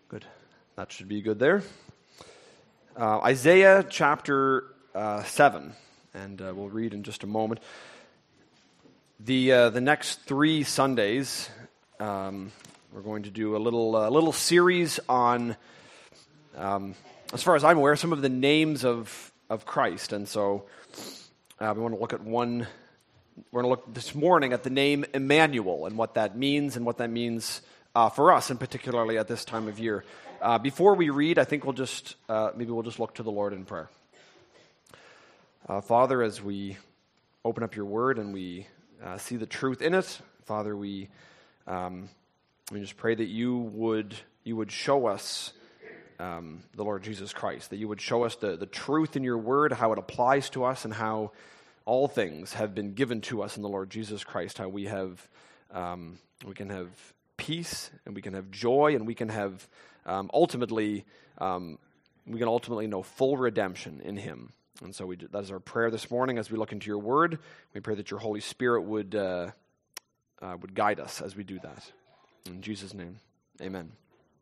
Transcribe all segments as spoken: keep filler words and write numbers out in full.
Good. That should be good there. Uh, Isaiah chapter uh, seven, and uh, we'll read in just a moment. The uh, the next three Sundays, um, we're going to do a little uh, little series on, um, as far as I'm aware, some of the names of of Christ, and so uh, we want to look at one. We're going to look this morning at the name Emmanuel and what that means, and what that means uh, for us, and particularly at this time of year. Uh, before we read, I think we'll just uh, maybe we'll just look to the Lord in prayer. Uh, Father, as we open up your Word and we uh, see the truth in it, Father, we um, we just pray that you would you would show us um, the Lord Jesus Christ, that you would show us the the truth in your Word, how it applies to us, and how all things have been given to us in the Lord Jesus Christ. How we have um, we can have peace, and we can have joy, and we can have Um, ultimately, um, we can ultimately know full redemption in Him. And so we, that is our prayer this morning as we look into your Word. We pray that your Holy Spirit would uh, uh, would guide us as we do that. In Jesus' name, amen.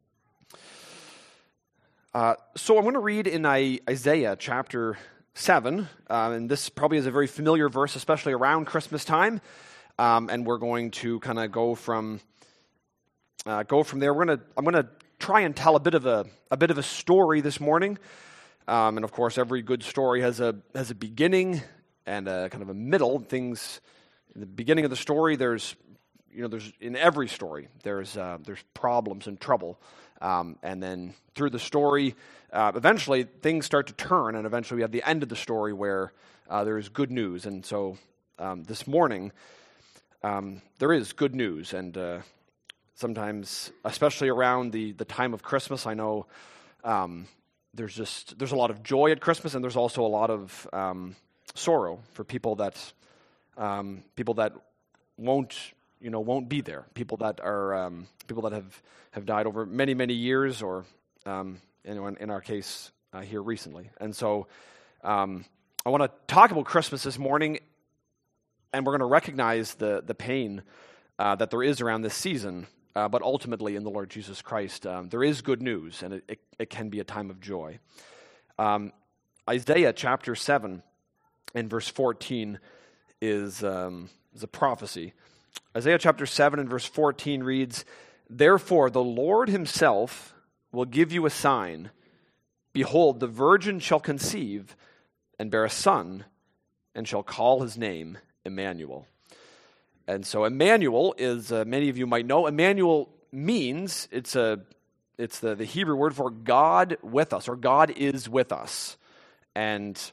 Uh, so I'm going to read in I, Isaiah chapter seven, uh, and this probably is a very familiar verse, especially around Christmas time. Um, and we're going to kind of go from uh, go from there. We're going to I'm going to try and tell a bit of a a bit of a story this morning, um, and of course, every good story has a has a beginning and a kind of a middle. Things in the beginning of the story, there's you know there's in every story there's uh, there's problems and trouble, um, and then through the story, uh, eventually things start to turn, and eventually we have the end of the story where uh, there is good news. And so um, this morning, um, there is good news, and Uh, Sometimes, especially around the, the time of Christmas, I know um, there's just there's a lot of joy at Christmas, and there's also a lot of um, sorrow for people that um, people that won't you know won't be there. People that are um, people that have, have died over many many years, or um, in, in our case uh, here recently. And so um, I want to talk about Christmas this morning, and we're going to recognize the the pain uh, that there is around this season. Uh, but ultimately, in the Lord Jesus Christ, um, there is good news, and it, it, it can be a time of joy. Um, Isaiah chapter seven and verse fourteen is, um, is a prophecy. Isaiah chapter seven and verse fourteen reads, "Therefore the Lord himself will give you a sign. Behold, the virgin shall conceive and bear a son, and shall call his name Emmanuel." And so Emmanuel is, uh, many of you might know, Emmanuel means, it's a, it's the, the Hebrew word for God with us, or God is with us. And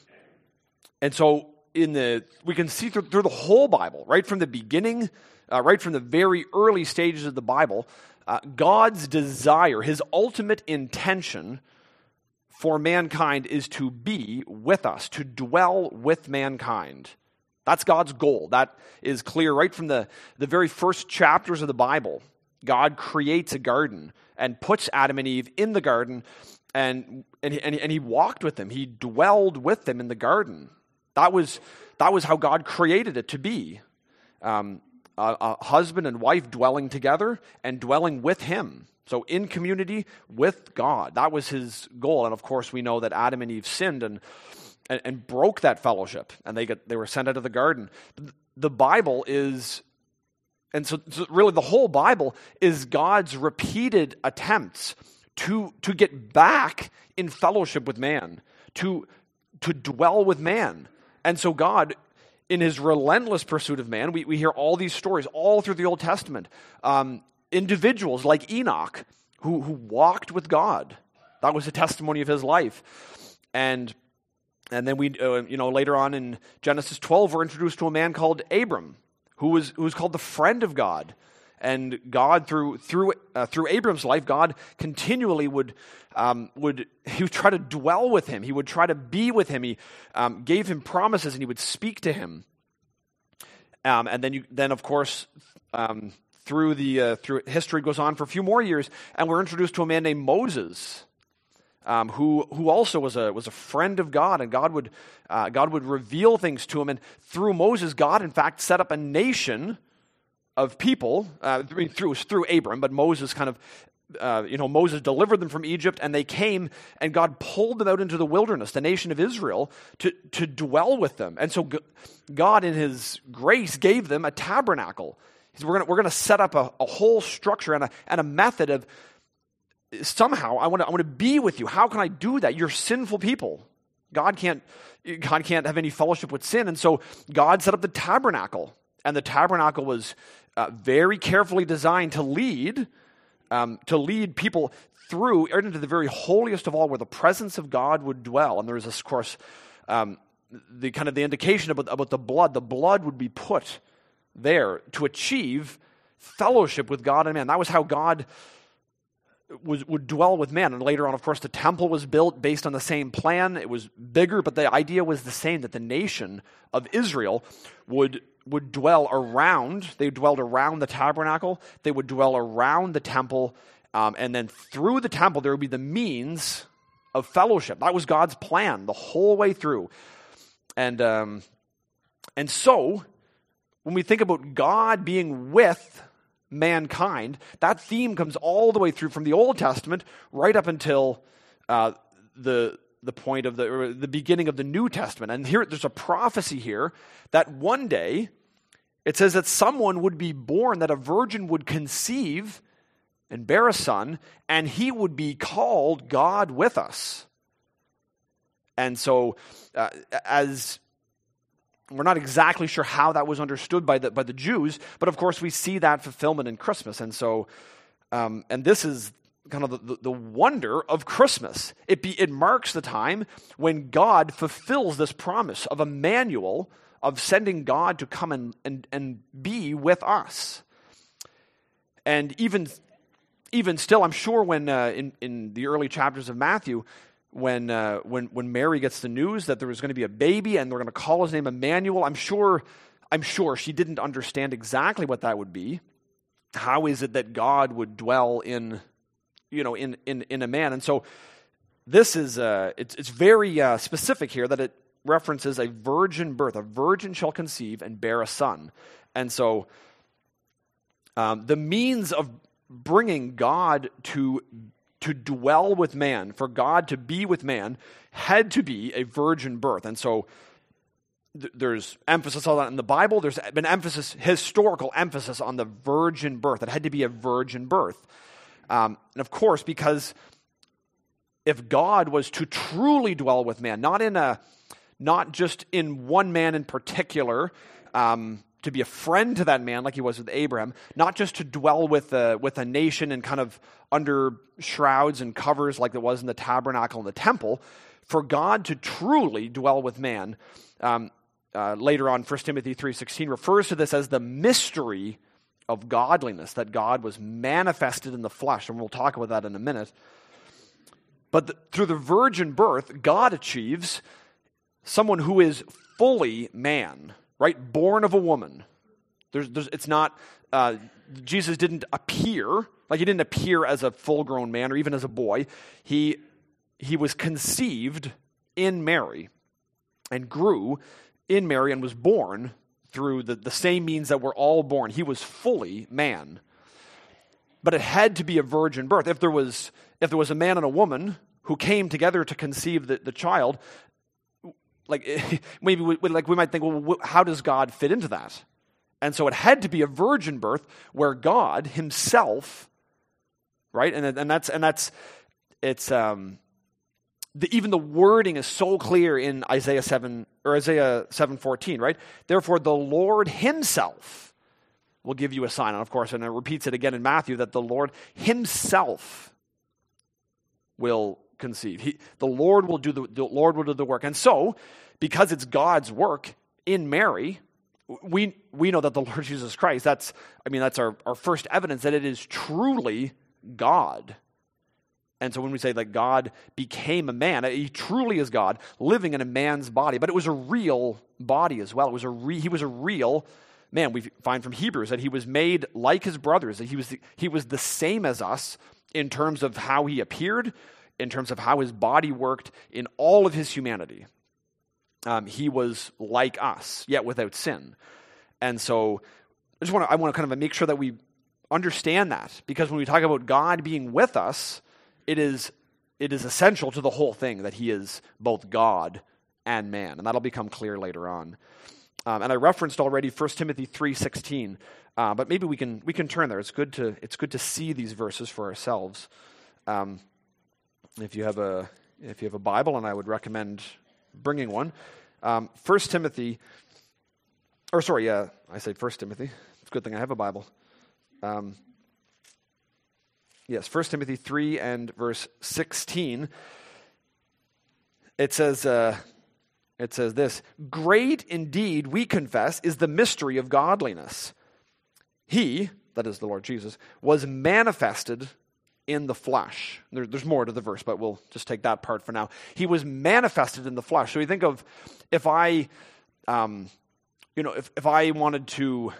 and so in the we can see through, through the whole Bible, right from the beginning, uh, right from the very early stages of the Bible, uh, God's desire, his ultimate intention for mankind is to be with us, to dwell with mankind. That's God's goal. That is clear right from the, the very first chapters of the Bible. God creates a garden and puts Adam and Eve in the garden, and and he, and he, and he walked with them. He dwelled with them in the garden. That was that was how God created it to be. Um, a, a husband and wife dwelling together and dwelling with him. So in community with God. That was his goal. And of course we know that Adam and Eve sinned and And, and broke that fellowship, and they got they were sent out of the garden. The Bible is, and so, so really the whole Bible is God's repeated attempts to to get back in fellowship with man, to to dwell with man. And so God, in his relentless pursuit of man, we, we hear all these stories all through the Old Testament. Um, individuals like Enoch who who walked with God. That was a testimony of his life. And And then we, uh, you know, later on in Genesis twelve, we're introduced to a man called Abram, who was who was called the friend of God. And God, through through uh, through Abram's life, God continually would um, would he would try to dwell with him. He would try to be with him. He um, gave him promises, and he would speak to him. Um, and then, you, then of course, um, through the uh, through history goes on for a few more years, and we're introduced to a man named Moses. Um, who who also was a was a friend of God, and God would uh, God would reveal things to him, and through Moses, God in fact set up a nation of people. Uh, I mean, through through Abram, but Moses kind of uh, you know, Moses delivered them from Egypt, and they came, and God pulled them out into the wilderness, the nation of Israel, to, to dwell with them. And so God, in his grace, gave them a tabernacle. He said, we're going we're gonna set up a, a whole structure and a, and a method of, somehow, I want to I want to be with you. How can I do that? You're sinful people. God can't, God can't have any fellowship with sin. And so God set up the tabernacle. And the tabernacle was uh, very carefully designed to lead Um, to lead people through into the very holiest of all, where the presence of God would dwell. And there is, of course, um, the kind of the indication about, about the blood. The blood would be put there to achieve fellowship with God and man. That was how God was, would dwell with man. And later on, of course, the temple was built based on the same plan. It was bigger, but the idea was the same, that the nation of Israel would would dwell around, they dwelled around the tabernacle, they would dwell around the temple, um, and then through the temple there would be the means of fellowship. That was God's plan the whole way through. And, um, and so, when we think about God being with mankind, that theme comes all the way through from the Old Testament right up until uh, the the point of the or the beginning of the New Testament. And here there's a prophecy here that one day it says that someone would be born, that a virgin would conceive and bear a son, and he would be called God with us. And so uh, as we're not exactly sure how that was understood by the by the Jews, but of course we see that fulfillment in Christmas. And so um, and this is kind of the, the wonder of Christmas. It be, it marks the time when God fulfills this promise of Emmanuel, of sending God to come and, and, and be with us. And even even still, I'm sure when uh, in, in the early chapters of Matthew, when, uh, when, when Mary gets the news that there was going to be a baby and they're going to call his name Emmanuel, I'm sure, I'm sure she didn't understand exactly what that would be. How is it that God would dwell in you know, in, in, in a man? And so this is, uh, it's, it's very uh, specific here that it references a virgin birth. A virgin shall conceive and bear a son. And so um, the means of bringing God to, to dwell with man, for God to be with man, had to be a virgin birth. And so th- there's emphasis on that in the Bible. There's been emphasis, historical emphasis on the virgin birth. It had to be a virgin birth. Um, and of course, because if God was to truly dwell with man, not in a, not just in one man in particular, um, to be a friend to that man like he was with Abraham, not just to dwell with a, with a nation and kind of under shrouds and covers like it was in the tabernacle and the temple, for God to truly dwell with man. Um, uh, later on, First Timothy three sixteen refers to this as the mystery of godliness, that God was manifested in the flesh, and we'll talk about that in a minute. But the, through the virgin birth, God achieves someone who is fully man, right? Born of a woman. There's, there's, it's not, uh, Jesus didn't appear, like he didn't appear as a full-grown man or even as a boy. He, he was conceived in Mary and grew in Mary and was born through the, the same means that we're all born. He was fully man. But it had to be a virgin birth. If there was if there was a man and a woman who came together to conceive the, the child, like maybe we, like we might think, well, how does God fit into that? And so it had to be a virgin birth where God himself, right? And and that's and that's it's um The, even the wording is so clear in Isaiah seven or Isaiah seven fourteen, right? Therefore, the Lord Himself will give you a sign, and of course, and it repeats it again in Matthew that the Lord Himself will conceive. He, the Lord will do the, the Lord will do the work, and so because it's God's work in Mary, we we know that the Lord Jesus Christ. That's I mean that's our our first evidence that it is truly God. And so when we say that God became a man, he truly is God living in a man's body, but it was a real body as well. It was a re, he was a real man. We find from Hebrews that he was made like his brothers, that he was the, he was the same as us in terms of how he appeared, in terms of how his body worked, in all of his humanity. Um, he was like us, yet without sin. And so I just want to I want to kind of make sure that we understand that, because when we talk about God being with us, it is it is essential to the whole thing that he is both God and man, and that'll become clear later on. Um, and I referenced already First Timothy three sixteen, uh, but maybe we can we can turn there. It's good to it's good to see these verses for ourselves. Um, if you have a if you have a Bible, and I would recommend bringing one. Um, First Timothy, or sorry, yeah, I say First Timothy. It's a good thing I have a Bible. Um, yes, First Timothy three and verse sixteen. It says. Uh, It says this, "Great indeed, we confess, is the mystery of godliness. He," that is the Lord Jesus, "was manifested in the flesh." There, there's more to the verse, but we'll just take that part for now. He was manifested in the flesh. So you think of if I, um, you know, if, if I wanted to,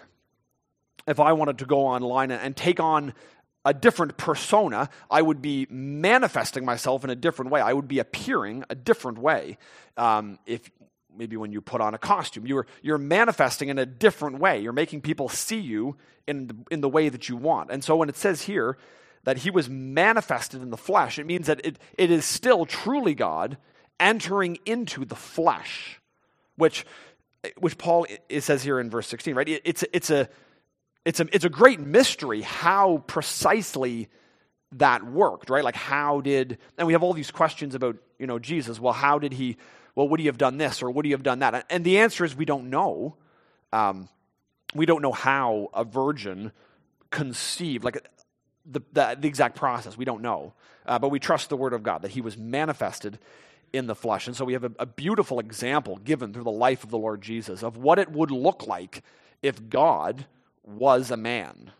if I wanted to go online and, and take on a different persona, I would be manifesting myself in a different way. I would be appearing a different way. Um, if maybe when you put on a costume, you're you're manifesting in a different way. You're making people see you in the, in the way that you want. And so when it says here that he was manifested in the flesh, it means that it, it is still truly God entering into the flesh, which which Paul it says here in verse sixteen, right? It, it's it's a It's a, it's a great mystery how precisely that worked, right? Like how did, and we have all these questions about, you know, Jesus. Well, how did he, well, would he have done this or would he have done that? And the answer is we don't know. Um, we don't know how a virgin conceived, like the, the, the exact process. We don't know. Uh, but we trust the word of God that he was manifested in the flesh. And so we have a, a beautiful example given through the life of the Lord Jesus of what it would look like if God was a man.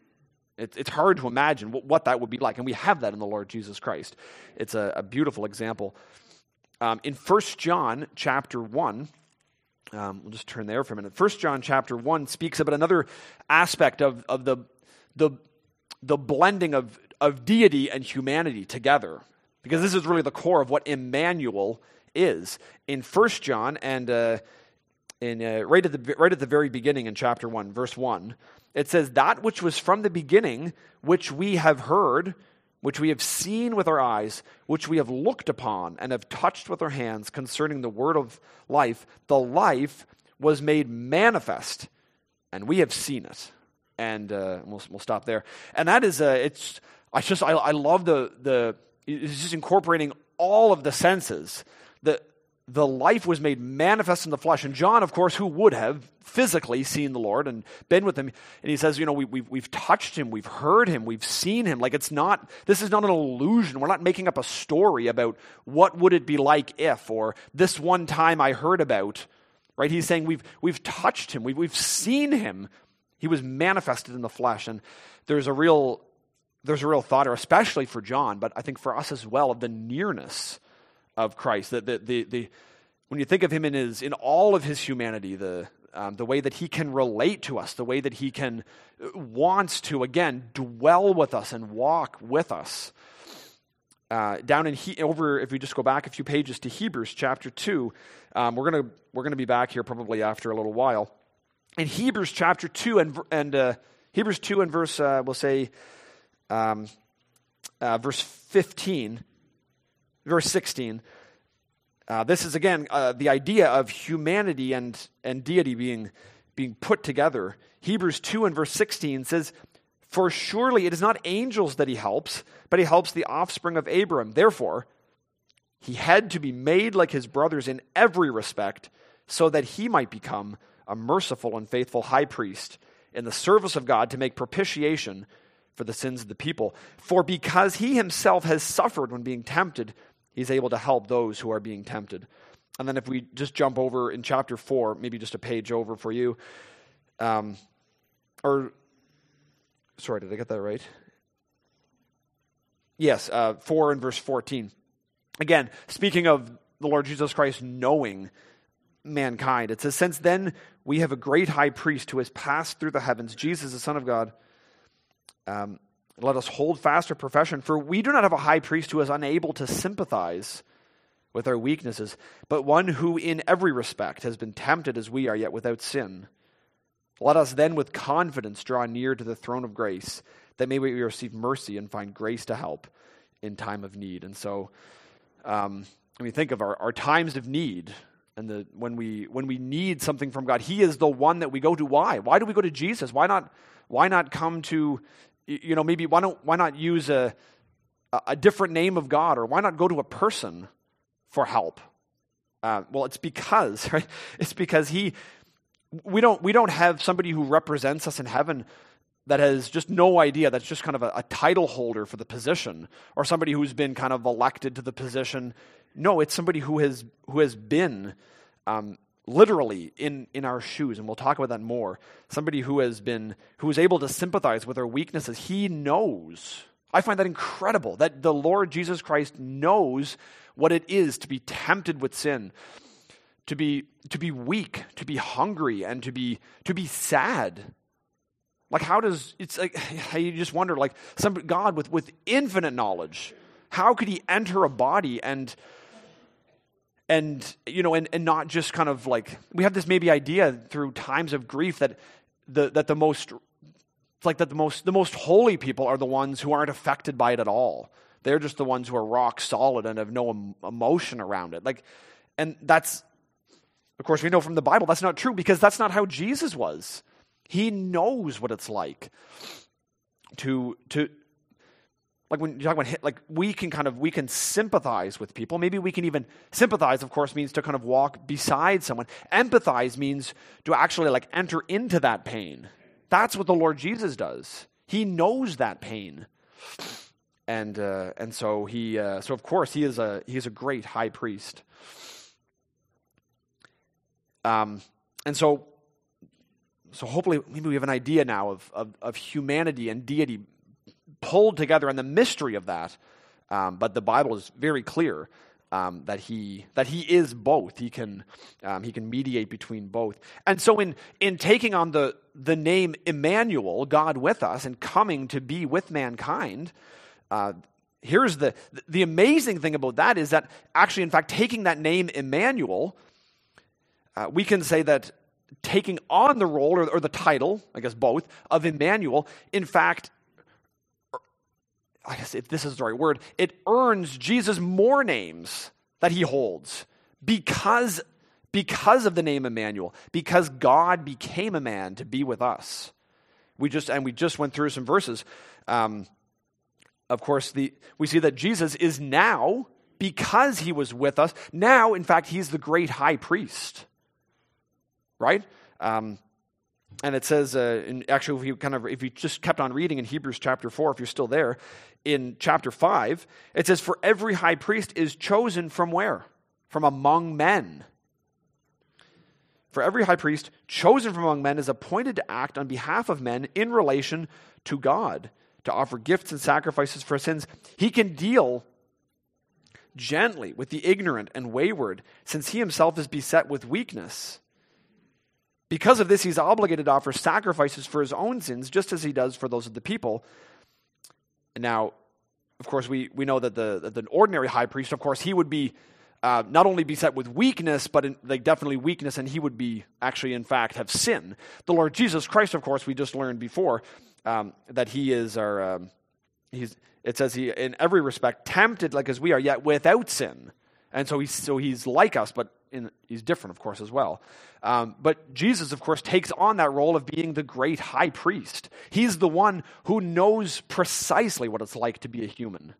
It, it's hard to imagine what, what that would be like, and we have that in the Lord Jesus Christ. It's a, a beautiful example. Um, in First John chapter one, um, we'll just turn there for a minute. First John chapter one speaks about another aspect of, of the, the, the blending of, of deity and humanity together, because this is really the core of what Emmanuel is. In First John and uh, In, uh, right at the right at the very beginning in chapter one, verse one, it says, "That which was from the beginning, which we have heard, which we have seen with our eyes, which we have looked upon and have touched with our hands concerning the word of life, the life was made manifest, and we have seen it." And uh, we'll we'll stop there. And that is uh, it's I just I, I love the the it's just incorporating all of the senses. The The life was made manifest in the flesh. And John, of course, who would have physically seen the Lord and been with him, and he says, you know, we, we've, we've touched him, we've heard him, we've seen him. Like it's not, this is not an illusion. We're not making up a story about what would it be like if, or this one time I heard about, right? He's saying we've, we've touched him, we've, we've seen him. He was manifested in the flesh. And there's a real, there's a real thought, or especially for John, but I think for us as well, of the nearness of Christ, that the, the the when you think of him in his in all of his humanity, the um, the way that he can relate to us, the way that he can wants to again dwell with us and walk with us. Uh, down in he, over, if we just go back a few pages to Hebrews chapter two, um, we're gonna we're gonna be back here probably after a little while. In Hebrews chapter two and and uh, Hebrews two and verse uh, we'll say um, uh, verse fifteen. Verse sixteen, uh, this is again uh, the idea of humanity and, and deity being, being put together. Hebrews two and verse sixteen says, "For surely it is not angels that he helps, but he helps the offspring of Abraham. Therefore, he had to be made like his brothers in every respect, so that he might become a merciful and faithful high priest in the service of God to make propitiation for the sins of the people. For because he himself has suffered when being tempted, he's able to help those who are being tempted." And then if we just jump over in chapter four, maybe just a page over for you. Um, or, sorry, did I get that right? Yes, uh, four and verse fourteen. Again, speaking of the Lord Jesus Christ knowing mankind, it says, "Since then we have a great high priest who has passed through the heavens, Jesus, the Son of God. Um, let us hold fast our profession, for we do not have a high priest who is unable to sympathize with our weaknesses, but one who in every respect has been tempted as we are, yet without sin. Let us then with confidence draw near to the throne of grace, that may we receive mercy and find grace to help in time of need. And so, um, when we think of our, our times of need, and the when we when we need something from God, He is the one that we go to. Why? Why do we go to Jesus? Why not? Why not come to, you know, maybe why don't why not use a a different name of God, or why not go to a person for help? Uh, well, it's because right. It's because He. We don't we don't have somebody who represents us in heaven that has just no idea, that's just kind of a, a title holder for the position, or somebody who's been kind of elected to the position. No, it's somebody who has who has been um, literally in, in our shoes, and we'll talk about that more. Somebody who has been who is able to sympathize with our weaknesses. He knows. I find that incredible, that the Lord Jesus Christ knows what it is to be tempted with sin. To be to be weak, to be hungry, and to be to be sad. Like, how does it's like you just wonder, like, some God with, with infinite knowledge, how could He enter a body and and you know and, and not just kind of like, we have this maybe idea through times of grief that the that the most it's like that the most the most holy people are the ones who aren't affected by it at all. They're just the ones who are rock solid and have no em- emotion around it. Like, and that's. Of course, we know from the Bible that's not true, because that's not how Jesus was. He knows what it's like to to like when you talk about like we can kind of we can sympathize with people. Maybe we can even sympathize. Of course, means to kind of walk beside someone. Empathize means to actually like enter into that pain. That's what the Lord Jesus does. He knows that pain, and uh, and so he uh, so of course he is a he is a great high priest. Um, and so, so hopefully, maybe we have an idea now of, of, of humanity and deity pulled together and the mystery of that. Um, but the Bible is very clear um, that he that he is both. He can um, he can mediate between both. And so, in in taking on the the name Emmanuel, God with us, and coming to be with mankind. Uh, here's the the amazing thing about that is that actually, in fact, taking that name Emmanuel. Uh, we can say that taking on the role, or, or the title, I guess both, of Emmanuel, in fact, I guess if this is the right word, it earns Jesus more names that He holds because, because of the name Emmanuel, because God became a man to be with us. We just and we just went through some verses. Um, of course, the we see that Jesus is now, because He was with us, now, in fact, He's the great high priest. Right? Um, and it says, uh, in, actually, if you kind of, if you just kept on reading in Hebrews chapter four, if you're still there, in chapter five, it says, for every high priest is chosen from where? From among men. For every high priest chosen from among men is appointed to act on behalf of men in relation to God, to offer gifts and sacrifices for sins. He can deal gently with the ignorant and wayward, since He Himself is beset with weakness. Because of this, He's obligated to offer sacrifices for His own sins, just as He does for those of the people. And now, of course, we, we know that the, that the ordinary high priest, of course, he would be uh, not only beset with weakness, but in, like definitely weakness, and he would be actually, in fact, have sin. The Lord Jesus Christ, of course, we just learned before um, that He is our, um, he's, it says He, in every respect, tempted like as we are, yet without sin. And so he's, so he's like us, but in, he's different, of course, as well. Um, but Jesus, of course, takes on that role of being the great high priest. He's the one who knows precisely what it's like to be a human.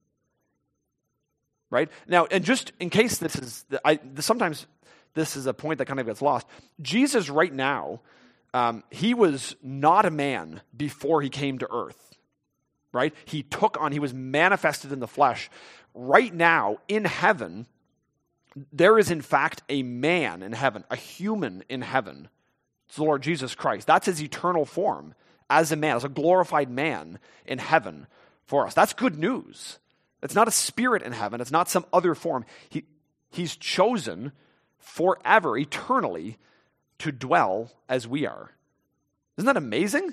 Right? Now, and just in case this is, I, sometimes this is a point that kind of gets lost. Jesus right now, um, He was not a man before He came to earth. Right? He took on, He was manifested in the flesh. Right now, in heaven, there is, in fact, a man in heaven, a human in heaven. It's the Lord Jesus Christ. That's His eternal form as a man, as a glorified man in heaven for us. That's good news. It's not a spirit in heaven. It's not some other form. He, he's chosen forever, eternally, to dwell as we are. Isn't that amazing?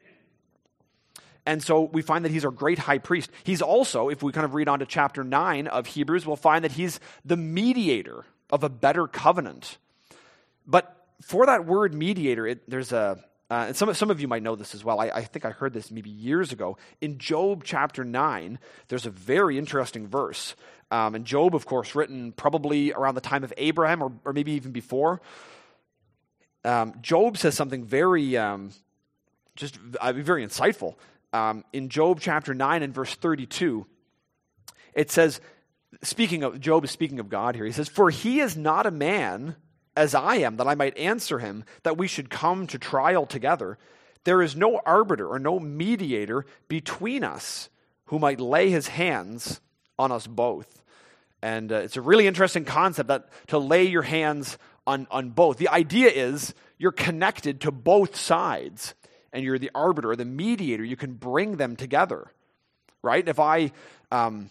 And so we find that He's our great high priest. He's also, if we kind of read on to chapter nine of Hebrews, we'll find that He's the mediator of a better covenant. But for that word mediator, it, there's a uh, and some, some of you might know this as well. I, I think I heard this maybe years ago. In Job chapter nine, there's a very interesting verse. Um, and Job, of course, written probably around the time of Abraham or, or maybe even before. Um, Job says something very, um, just uh, very insightful. Um, in Job chapter nine and verse thirty-two, it says, speaking of, Job is speaking of God here. He says, "For he is not a man as I am, that I might answer him, that we should come to trial together. There is no arbiter or no mediator between us who might lay his hands on us both." And uh, it's a really interesting concept, that to lay your hands on, on both. The idea is you're connected to both sides, and you're the arbiter or the mediator. You can bring them together, right? If I, um,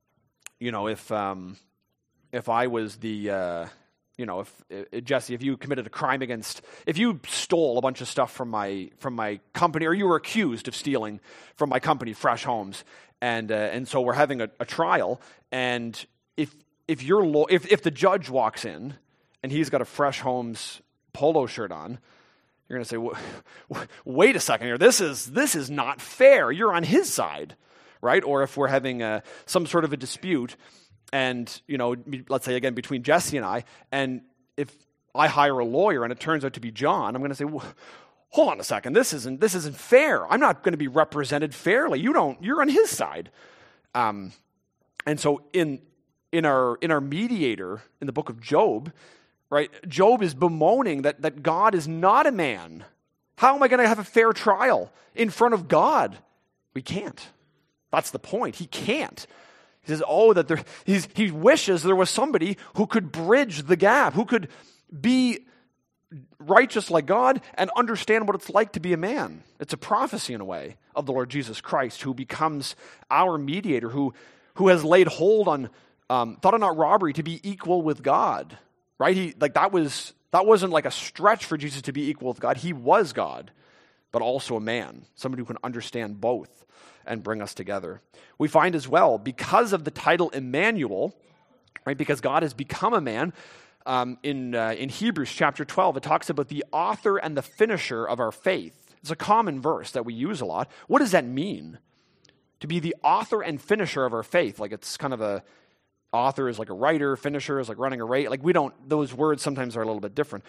you know, if um, if I was the, uh, you know, if uh, Jesse, if you committed a crime against, if you stole a bunch of stuff from my from my company, or you were accused of stealing from my company, Fresh Homes, and uh, and so we're having a, a trial, and if if your law, if if the judge walks in and he's got a Fresh Homes polo shirt on, you're going to say, "Wait a second here. This is this is not fair. You're on his side." Right? Or if we're having a, some sort of a dispute, and, you know, let's say again between Jesse and I, and if I hire a lawyer and it turns out to be John, I'm going to say, well, hold on a second, this isn't this isn't fair. I'm not going to be represented fairly. You don't. You're on his side. Um, and so in in our in our mediator in the book of Job, right? Job is bemoaning that that God is not a man. How am I going to have a fair trial in front of God? We can't. That's the point. He can't. He says, oh, that there, he's, he wishes there was somebody who could bridge the gap, who could be righteous like God and understand what it's like to be a man. It's a prophecy in a way of the Lord Jesus Christ, who becomes our mediator, who, who has laid hold on, um, thought it not robbery to be equal with God, right? He, like that was, that wasn't like a stretch for Jesus to be equal with God. He was God, but also a man, somebody who can understand both and bring us together. We find as well, because of the title Emmanuel, right, because God has become a man, um, in uh, in Hebrews chapter twelve, it talks about the author and the finisher of our faith. It's a common verse that we use a lot. What does that mean? To be the author and finisher of our faith. Like, it's kind of a, author is like a writer, finisher is like running a race. Like, we don't, those words sometimes are a little bit different.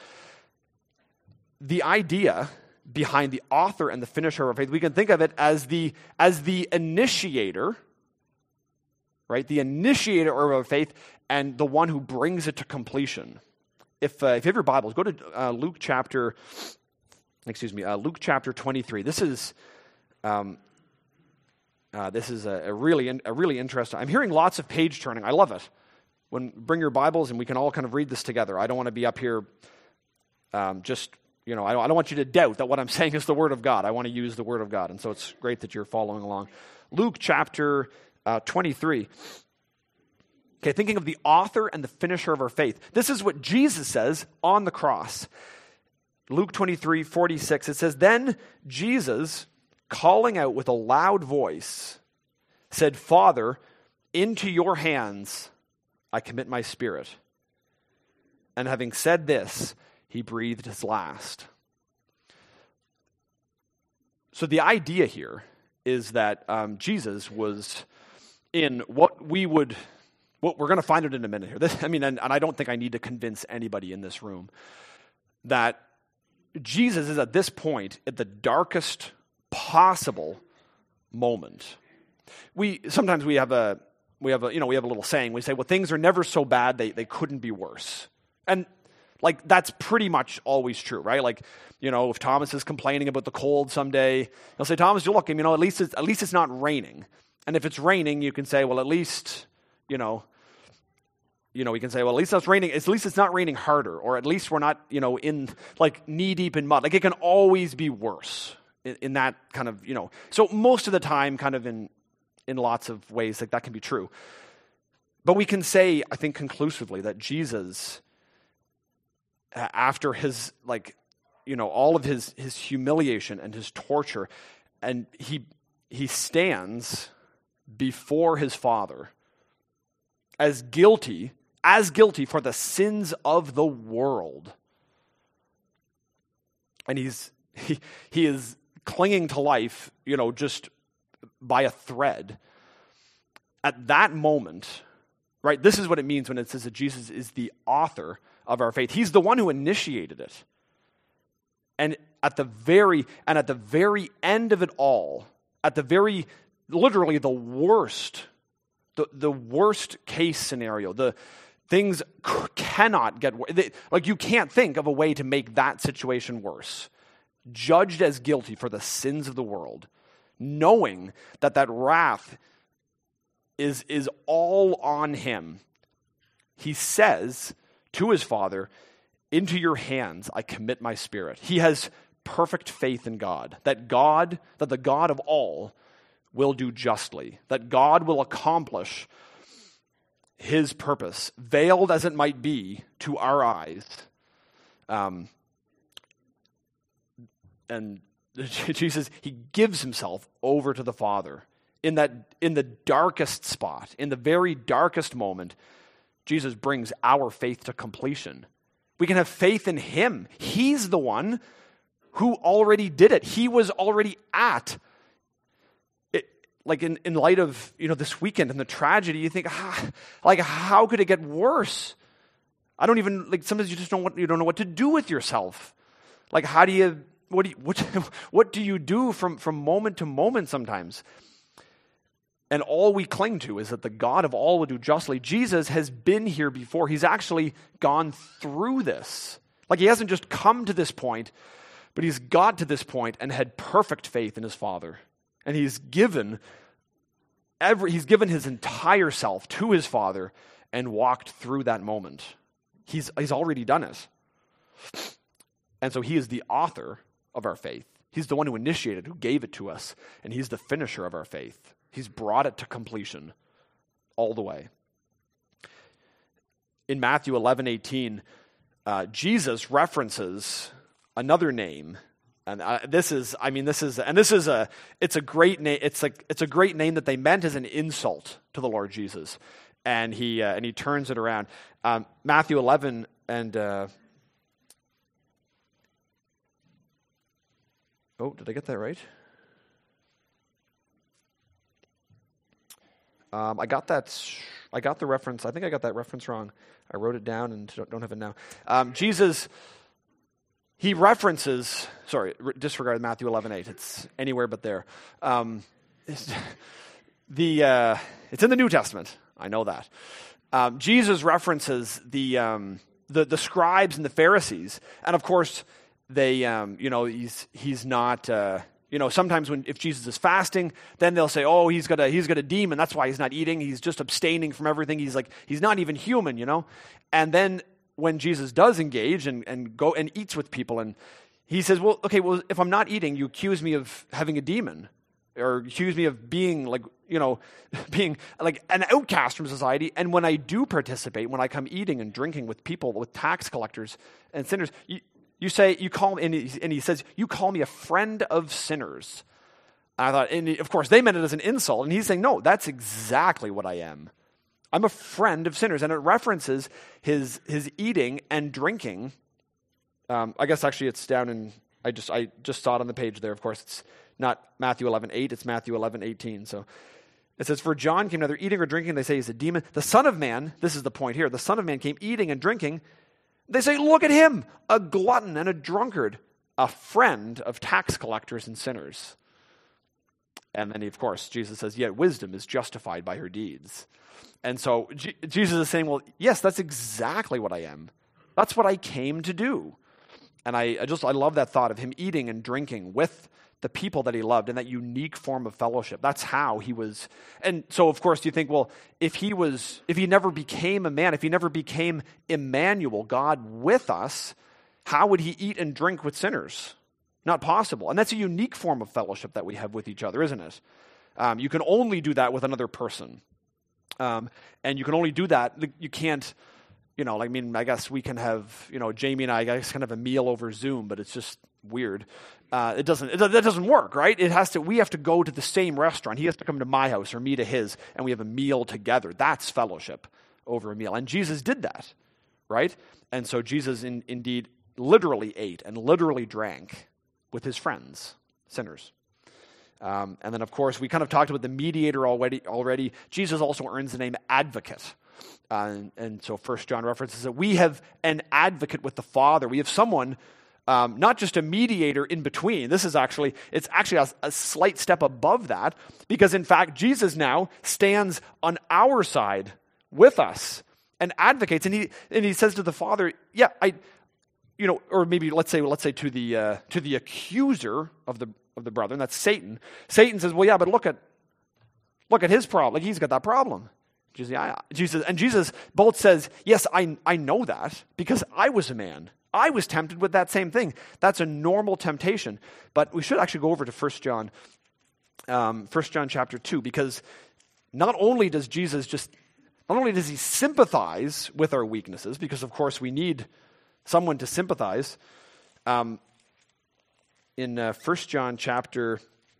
The idea behind the author and the finisher of our faith, we can think of it as the as the initiator, right? The initiator of our faith and the one who brings it to completion. If uh, if you have your Bibles, go to uh, Luke chapter, excuse me, uh, Luke chapter twenty-three. This is um, uh, this is a, a really in, a really interesting. I'm hearing lots of page turning. I love it. When bring your Bibles and we can all kind of read this together. I don't want to be up here um, just. You know, I don't, I don't want you to doubt that what I'm saying is the Word of God. I want to use the Word of God. And so it's great that you're following along. Luke chapter uh, twenty-three. Okay, thinking of the author and the finisher of our faith. This is what Jesus says on the cross. Luke twenty-three, forty-six. It says, "Then Jesus, calling out with a loud voice, said, 'Father, into your hands I commit my spirit.' And having said this, he breathed his last." So the idea here is that um, Jesus was in what we would, what we're going to find it in a minute here. This, I mean, and, and I don't think I need to convince anybody in this room that Jesus is at this point at the darkest possible moment. We sometimes we have a we have a you know we have a little saying. We say, well, things are never so bad they they couldn't be worse, and like, that's pretty much always true, right? Like, you know, if Thomas is complaining about the cold someday, he'll say, Thomas, you look, you know, at least it's, at least it's not raining. And if it's raining, you can say, well, at least, you know, you know, we can say, well, at least it's raining, at least it's not raining harder, or at least we're not, you know, in, like, knee-deep in mud. Like, it can always be worse in, in that kind of, you know. So most of the time, kind of in, in lots of ways, like, that can be true. But we can say, I think, conclusively that Jesus, after his, like, you know, all of his his humiliation and his torture, and he he stands before his Father as guilty, as guilty for the sins of the world. And he's He, he is clinging to life, you know, just by a thread. At that moment, right, this is what it means when it says that Jesus is the author of our faith. He's the one who initiated it. And at the very, and at the very end of it all, at the very, literally the worst, the, the worst case scenario, the things c- cannot get worse. Like, you can't think of a way to make that situation worse. Judged as guilty for the sins of the world, knowing that that wrath is, is all on him, he says to his Father, "Into your hands I commit my spirit." He has perfect faith in God, that God, that the God of all will do justly, that God will accomplish his purpose, veiled as it might be to our eyes. Um, and Jesus, he gives himself over to the Father in that, in the darkest spot, in the very darkest moment. Jesus brings our faith to completion. We can have faith in him. He's the one who already did it. He was already at it. Like, in, in light of, you know, this weekend and the tragedy, you think, ah, like, how could it get worse? I don't even, like, sometimes you just don't want, you don't know what to do with yourself. Like, how do you, what do you, what, what do you do from, from moment to moment sometimes? And all we cling to is that the God of all will do justly. Jesus has been here before. He's actually gone through this. Like, he hasn't just come to this point, but he's got to this point and had perfect faith in his Father. And he's given every, he's given his entire self to his Father and walked through that moment. He's, he's already done it. And so he is the author of our faith. He's the one who initiated, who gave it to us, and he's the finisher of our faith. He's brought it to completion all the way. In Matthew eleven eighteen, uh, Jesus references another name, and uh, this is, I mean, this is, and this is a, it's a great name. It's like it's a great name that they meant as an insult to the Lord Jesus, and he uh, and he turns it around. Um, Matthew eleven and. Uh, oh, did I get that right? Um, I got that. I got the reference. I think I got that reference wrong. I wrote it down and don't have it now. Um, Jesus, he references. Sorry, disregard Matthew eleven eight. It's anywhere but there. Um, it's, the uh, it's in the New Testament. I know that. Um, Jesus references the um, the the scribes and the Pharisees, and of course they. Um, you know, he's he's not. Uh, You know, sometimes when if Jesus is fasting, then they'll say, "Oh, he's got a he's got a demon. That's why he's not eating. He's just abstaining from everything. He's like he's not even human." You know, and then when Jesus does engage and, and go and eats with people, and he says, "Well, okay, well, if I'm not eating, you accuse me of having a demon, or accuse me of being like you know, being like an outcast from society. And when I do participate, when I come eating and drinking with people, with tax collectors and sinners, you." You say, you call me, and he, and he says, you call me a friend of sinners. And I thought, and of course, they meant it as an insult. And he's saying, no, that's exactly what I am. I'm a friend of sinners. And it references his his eating and drinking. Um, I guess actually it's down in, I just I just saw it on the page there. Of course, it's not Matthew eleven eight, it's Matthew eleven eighteen. So it says, for John came neither eating or drinking, they say he's a demon. The Son of Man, this is the point here, the Son of Man came eating and drinking. They say, look at him, a glutton and a drunkard, a friend of tax collectors and sinners. And then, of course, Jesus says, yet wisdom is justified by her deeds. And so G- Jesus is saying, well, yes, that's exactly what I am. That's what I came to do. And I, I just, I love that thought of him eating and drinking with the people that he loved in that unique form of fellowship. That's how he was. And so, of course, you think, well, if he was, if he never became a man, if he never became Emmanuel, God with us, how would he eat and drink with sinners? Not possible. And that's a unique form of fellowship that we have with each other, isn't it? Um, you can only do that with another person. Um, and you can only do that, you can't, you know, like, I mean, I guess we can have, you know, Jamie and I, I guess, kind of a meal over Zoom, but it's just weird. Uh, it doesn't, it, that doesn't work, right? It has to, we have to go to the same restaurant. He has to come to my house or me to his, and we have a meal together. That's fellowship over a meal. And Jesus did that, right? And so Jesus in, indeed literally ate and literally drank with his friends, sinners. Um, and then, of course, we kind of talked about the mediator already. Already, Jesus also earns the name advocate. Uh, and, and so First John references that we have an advocate with the Father. We have someone, um, not just a mediator in between. This is actually, it's actually a, a slight step above that, because in fact, Jesus now stands on our side with us and advocates. And he and he says to the Father, yeah, I, you know, or maybe let's say, let's say to the uh, to the accuser of the of the brethren, that's Satan. Satan says, well, yeah, but look at look at his problem. Like, he's got that problem. Jesus, yeah, Jesus, and Jesus both says, yes, I, I know that because I was a man. I was tempted with that same thing. That's a normal temptation. But we should actually go over to First John, um, First John chapter two, because not only does Jesus just, not only does he sympathize with our weaknesses, because of course we need someone to sympathize. Um, in uh, First John chapter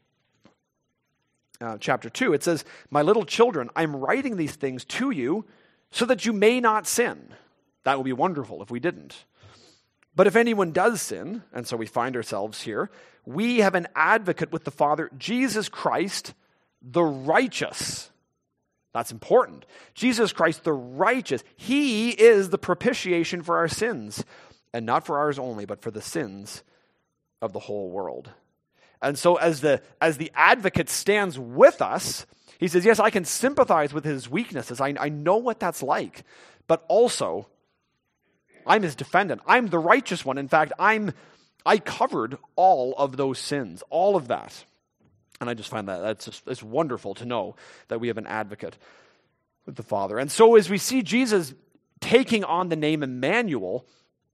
Uh, chapter two, it says, my little children, I'm writing these things to you so that you may not sin. That would be wonderful if we didn't. But if anyone does sin, and so we find ourselves here, we have an advocate with the Father, Jesus Christ, the righteous. That's important. Jesus Christ, the righteous. He is the propitiation for our sins, and not for ours only, but for the sins of the whole world. And so as the as the advocate stands with us, he says, yes, I can sympathize with his weaknesses. I, I know what that's like. But also, I'm his defendant. I'm the righteous one. In fact, I'm I covered all of those sins, all of that. And I just find that that's just, it's wonderful to know that we have an advocate with the Father. And so as we see Jesus taking on the name Emmanuel,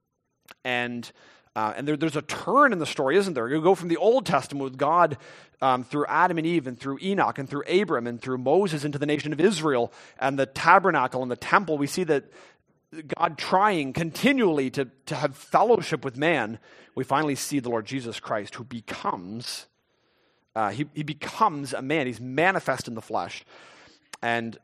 and Uh, and there, there's a turn in the story, isn't there? You go from the Old Testament with God um, through Adam and Eve and through Enoch and through Abram and through Moses into the nation of Israel and the tabernacle and the temple. We see that God trying continually to, to have fellowship with man. We finally see the Lord Jesus Christ, who becomes, uh, he, he becomes a man. He's manifest in the flesh. And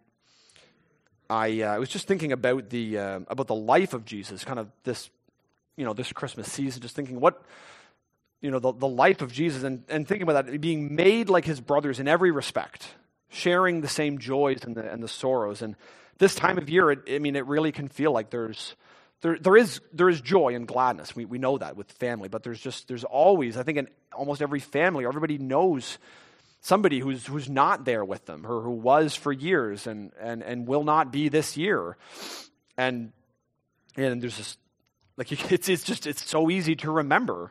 I, uh, I was just thinking about the uh, about the life of Jesus, kind of this, you know, this Christmas season, just thinking what, you know, the, the life of Jesus and, and thinking about that, being made like his brothers in every respect, sharing the same joys and the, and the sorrows. And this time of year, it, I mean, it really can feel like there's, there, there is, there is joy and gladness. We, we know that with family, but there's just, there's always, I think in almost every family, everybody knows somebody who's, who's not there with them, or who was for years and, and, and will not be this year. And, and there's this, Like it's it's just it's so easy to remember,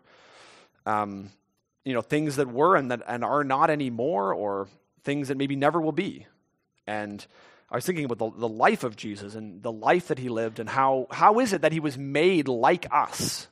um, you know, things that were and that and are not anymore, or things that maybe never will be. And I was thinking about the, the life of Jesus and the life that he lived, and how how is it that he was made like us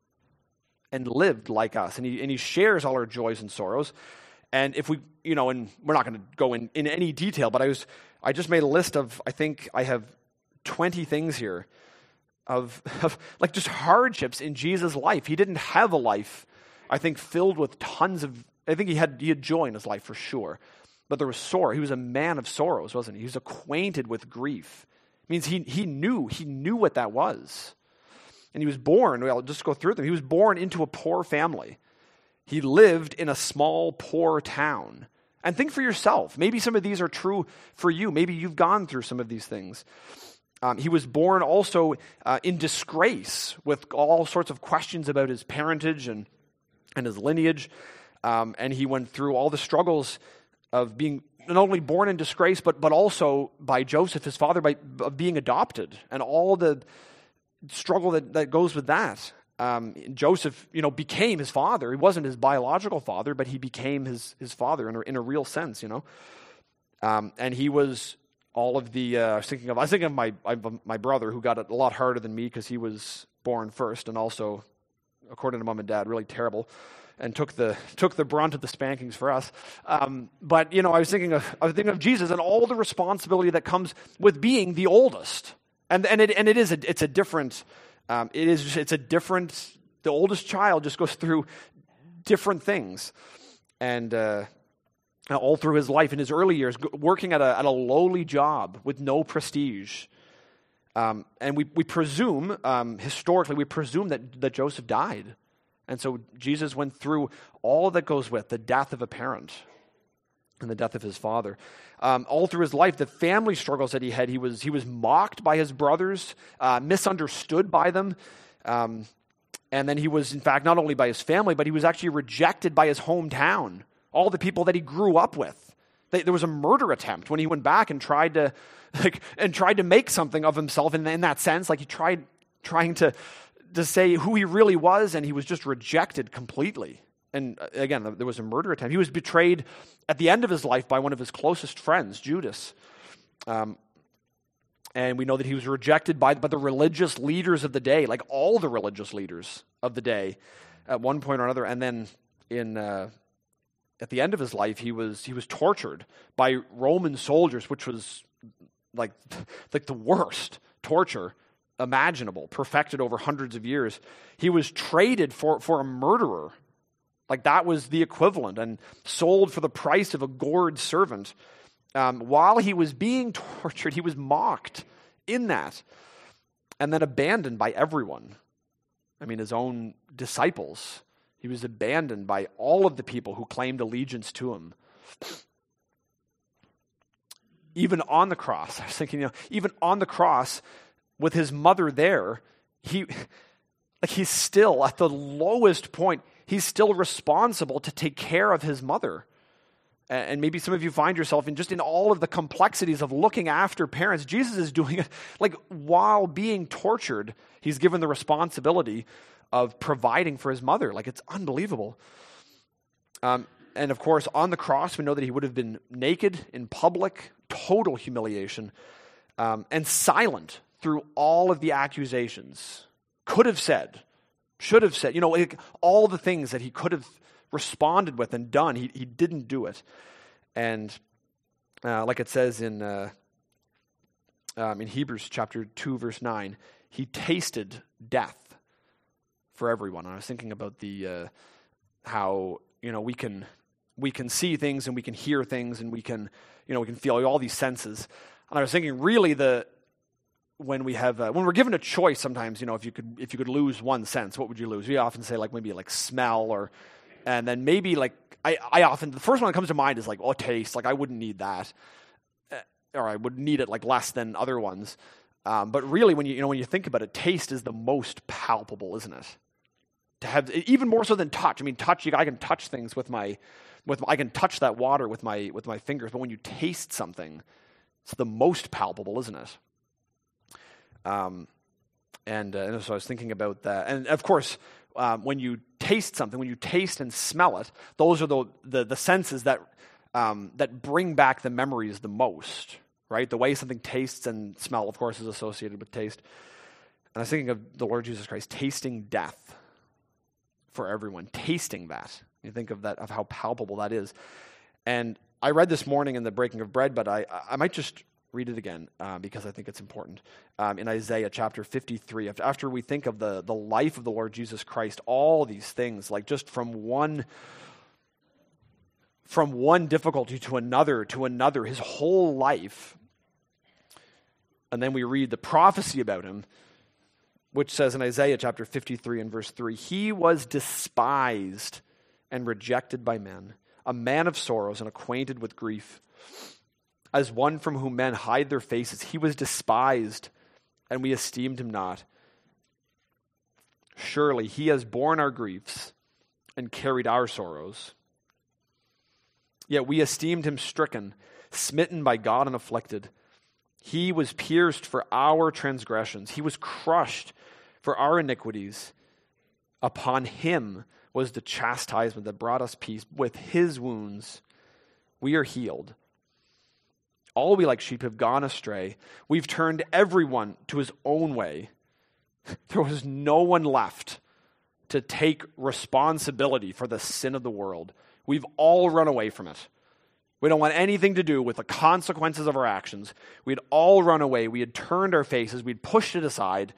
and lived like us, and he and he shares all our joys and sorrows. And if we, you know, and we're not going to go in, in any detail, but I was I just made a list of, I think I have twenty things here. Of, of like just hardships in Jesus' life. He didn't have a life, I think, filled with tons of, I think he had he had joy in his life for sure. But there was sorrow. He was a man of sorrows, wasn't he? He was acquainted with grief. It means he he knew, he knew what that was. And he was born, well, I'll just go through them. He was born into a poor family. He lived in a small, poor town. And think for yourself. Maybe some of these are true for you. Maybe you've gone through some of these things. Um, he was born also uh, in disgrace, with all sorts of questions about his parentage and, and his lineage. Um, and he went through all the struggles of being not only born in disgrace, but but also by Joseph, his father, by of being adopted, and all the struggle that, that goes with that. Um, Joseph, you know, became his father. He wasn't his biological father, but he became his his father in a, in a real sense, you know. Um, and he was all of the. Uh, I was thinking of. I was thinking of my my brother, who got it a lot harder than me because he was born first, and also, according to mom and dad, really terrible, and took the took the brunt of the spankings for us. Um, but you know, I was thinking of I was thinking of Jesus and all the responsibility that comes with being the oldest, and and it and it is a, it's a different. Um, it is it's a different. The oldest child just goes through different things, and. Uh, all through his life, in his early years, working at a at a lowly job with no prestige. Um, and we, we presume, um, historically, we presume that, that Joseph died And so Jesus went through all that goes with the death of a parent and the death of his father. Um, all through his life, the family struggles that he had, he was he was mocked by his brothers, uh, misunderstood by them. Um, and then he was, in fact, not only by his family, but he was actually rejected by his hometown, all the people that he grew up with. They, there was a murder attempt when he went back and tried to like, and tried to make something of himself in, in that sense. Like he tried trying to, to say who he really was, and he was just rejected completely. And again, there was a murder attempt. He was betrayed at the end of his life by one of his closest friends, Judas. Um, and we know that he was rejected by, by the religious leaders of the day, like all the religious leaders of the day at one point or another. And then in uh, at the end of his life, he was he was tortured by Roman soldiers, which was like, like the worst torture imaginable, perfected over hundreds of years. He was traded for, for a murderer. Like that was the equivalent, and sold for the price of a gored servant. Um, while he was being tortured, he was mocked in that, and then abandoned by everyone. I mean, his own disciples. He was abandoned by all of the people who claimed allegiance to him. Even on the cross, I was thinking, you know, even on the cross, with his mother there, he, like he's still at the lowest point. He's still responsible to take care of his mother. And maybe some of you find yourself in just in all of the complexities of looking after parents. Jesus is doing it like while being tortured, he's given the responsibility of providing for his mother. Like it's unbelievable. Um, and of course, on the cross, we know that he would have been naked in public, total humiliation, um, and silent through all of the accusations. Could have said, should have said, you know, like all the things that he could have responded with and done, he he didn't do it. And uh, like it says in uh, um, in Hebrews chapter two, verse nine, he tasted death for everyone. And I was thinking about the uh, how you know we can we can see things and we can hear things and we can you know we can feel all these senses. And I was thinking, really, the when we have uh, when we're given a choice, sometimes you know if you could if you could lose one sense, what would you lose? We often say like maybe like smell or. And then maybe like, I, I often, the first one that comes to mind is like, oh, taste. Like I wouldn't need that. Or I would need it like less than other ones. Um, but really when you, you know, when you think about it, taste is the most palpable, isn't it? To have, even more so than touch. I mean, touch, you, I can touch things with my, with I can touch that water with my, with my fingers. But when you taste something, it's the most palpable, isn't it? Um, and, uh, and so I was thinking about that. And of course, Um, when you taste something, when you taste and smell it, those are the the, the senses that um, that bring back the memories the most, right? The way something tastes and smell, of course, is associated with taste. And I was thinking of the Lord Jesus Christ tasting death for everyone, tasting that. You think of that, of how palpable that is. And I read this morning in the breaking of bread, but I I might just read it again uh, because I think it's important. Um, in Isaiah chapter fifty-three, after we think of the, the life of the Lord Jesus Christ, all these things, like just from one, from one difficulty to another, to another, his whole life. And then we read the prophecy about him, which says in Isaiah chapter fifty-three and verse three, he was despised and rejected by men, a man of sorrows and acquainted with grief. As one from whom men hide their faces, he was despised, and we esteemed him not. Surely he has borne our griefs and carried our sorrows. Yet we esteemed him stricken, smitten by God and afflicted. He was pierced for our transgressions. He was crushed for our iniquities. Upon him was the chastisement that brought us peace. With his wounds we are healed. All we like sheep have gone astray. We've turned everyone to his own way. There was no one left to take responsibility for the sin of the world. We've all run away from it. We don't want anything to do with the consequences of our actions. We'd all run away. We had turned our faces. We'd pushed it aside.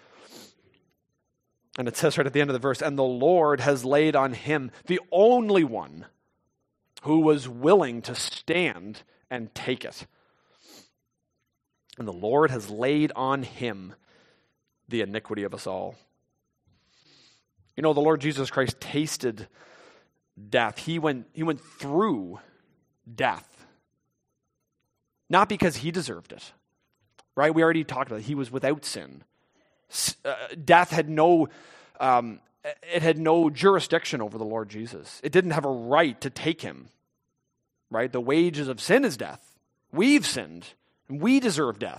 And it says right at the end of the verse, and the Lord has laid on him, the only one who was willing to stand and take it. And the Lord has laid on him the iniquity of us all. You know, the Lord Jesus Christ tasted death. He went, he went through death. Not because he deserved it, right? We already talked about it. He was without sin. Uh, death had no, um, it had no jurisdiction over the Lord Jesus. It didn't have a right to take him, right? The wages of sin is death. We've sinned, and we deserve death.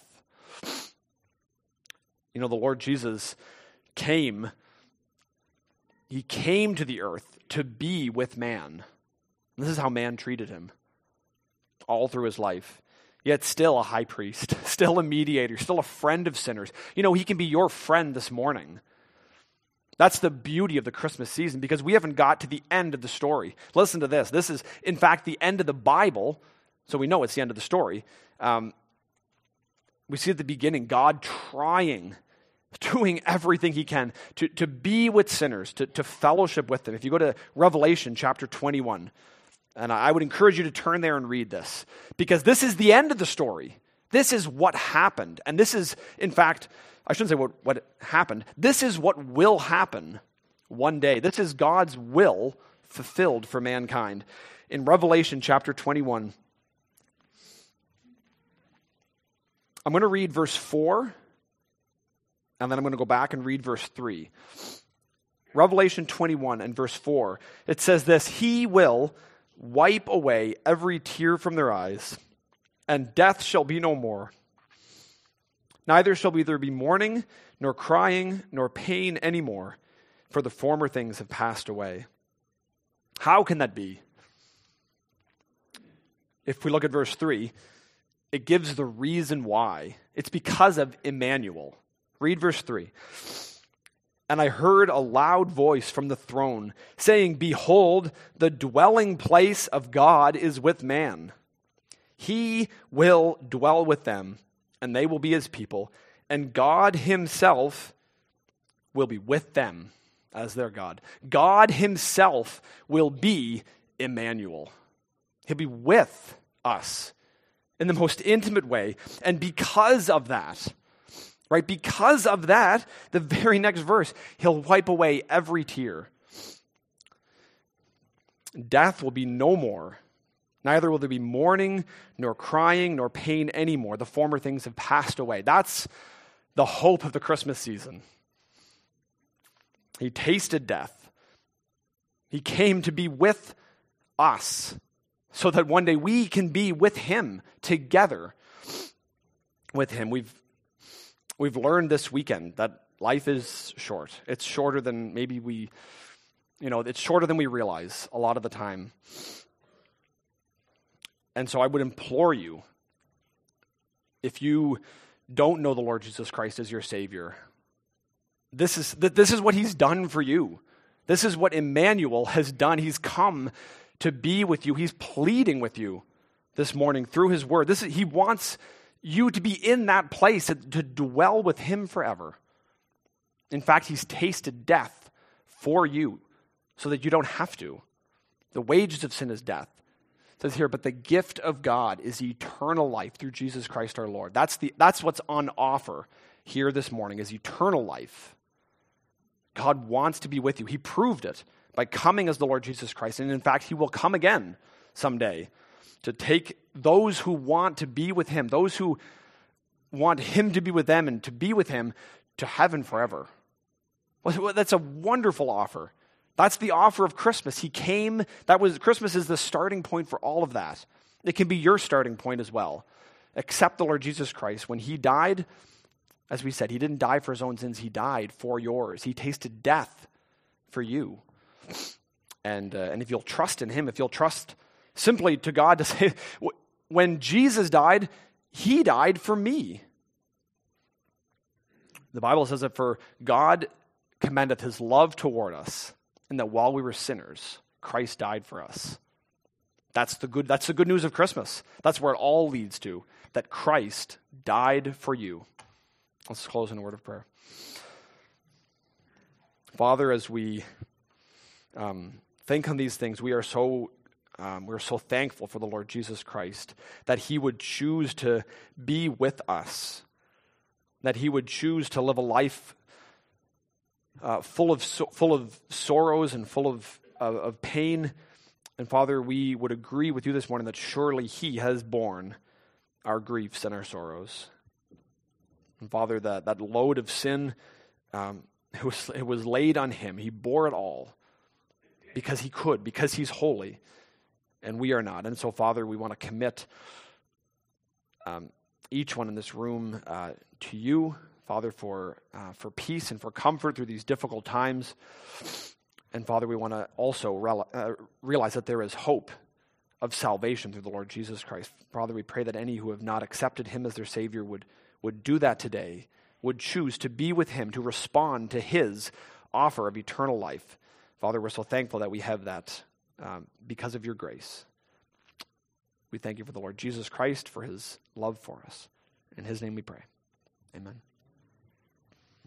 You know, the Lord Jesus came, he came to the earth to be with man. This is how man treated him all through his life. Yet still a high priest, still a mediator, still a friend of sinners. You know, he can be your friend this morning. That's the beauty of the Christmas season, because we haven't got to the end of the story. Listen to this. This is, in fact, the end of the Bible, so we know it's the end of the story. Um, we see at the beginning God trying, doing everything he can to, to be with sinners, to, to fellowship with them. If you go to Revelation chapter twenty-one, and I would encourage you to turn there and read this, because this is the end of the story. This is what happened. And this is, in fact, I shouldn't say what, what happened. This is what will happen one day. This is God's will fulfilled for mankind. In Revelation chapter twenty-one, I'm going to read verse four, and then I'm going to go back and read verse three. Revelation twenty-one and verse four, it says this: He will wipe away every tear from their eyes, and death shall be no more. Neither shall there be mourning, nor crying, nor pain anymore, for the former things have passed away. How can that be? If we look at verse three, it gives the reason why. It's because of Emmanuel. Read verse three. And I heard a loud voice from the throne saying, Behold, the dwelling place of God is with man. He will dwell with them, and they will be his people, and God himself will be with them as their God. God himself will be Emmanuel. He'll be with us in the most intimate way. And because of that, right, because of that, the very next verse, he'll wipe away every tear. Death will be no more. Neither will there be mourning, nor crying, nor pain anymore. The former things have passed away. That's the hope of the Christmas season. He tasted death. He came to be with us so that one day we can be with him, together with him. We've, we've learned this weekend that life is short. It's shorter than maybe we, you know, it's shorter than we realize a lot of the time. And so I would implore you, if you don't know the Lord Jesus Christ as your Savior, this is this is what he's done for you. This is what Emmanuel has done. He's come to be with you. He's pleading with you this morning through his word. This is, he wants you to be in that place, to, to dwell with him forever. In fact, he's tasted death for you so that you don't have to. The wages of sin is death. It says here, but the gift of God is eternal life through Jesus Christ our Lord. That's the that's what's on offer here this morning, is eternal life. God wants to be with you. He proved it by coming as the Lord Jesus Christ. And in fact, he will come again someday to take those who want to be with him, those who want him to be with them and to be with him, to heaven forever. Well, that's a wonderful offer. That's the offer of Christmas. He came, that was, Christmas is the starting point for all of that. It can be your starting point as well. Accept the Lord Jesus Christ. When he died, as we said, he didn't die for his own sins, he died for yours. He tasted death for you. And, uh, and if you'll trust in him, if you'll trust simply to God to say, when Jesus died, he died for me. The Bible says that for God commendeth his love toward us, and that while we were sinners, Christ died for us. That's the good, that's the good news of Christmas. That's where it all leads to, that Christ died for you. Let's close in a word of prayer. Father, as we um, think on these things, we are so um, we're so thankful for the Lord Jesus Christ, that he would choose to be with us, that he would choose to live a life uh, full of so, full of sorrows and full of, of of pain. And Father, we would agree with you this morning that surely he has borne our griefs and our sorrows. And Father, that, that load of sin, um, it was, it was laid on him. He bore it all because he could, because he's holy, and we are not. And so, Father, we want to commit um, each one in this room uh, to you, Father, for uh, for peace and for comfort through these difficult times. And Father, we want to also rel- uh, realize that there is hope of salvation through the Lord Jesus Christ. Father, we pray that any who have not accepted him as their Savior would, would do that today, would choose to be with him, to respond to his offer of eternal life. Father, we're so thankful that we have that um, because of your grace. We thank you for the Lord Jesus Christ, for his love for us. In his name we pray. Amen.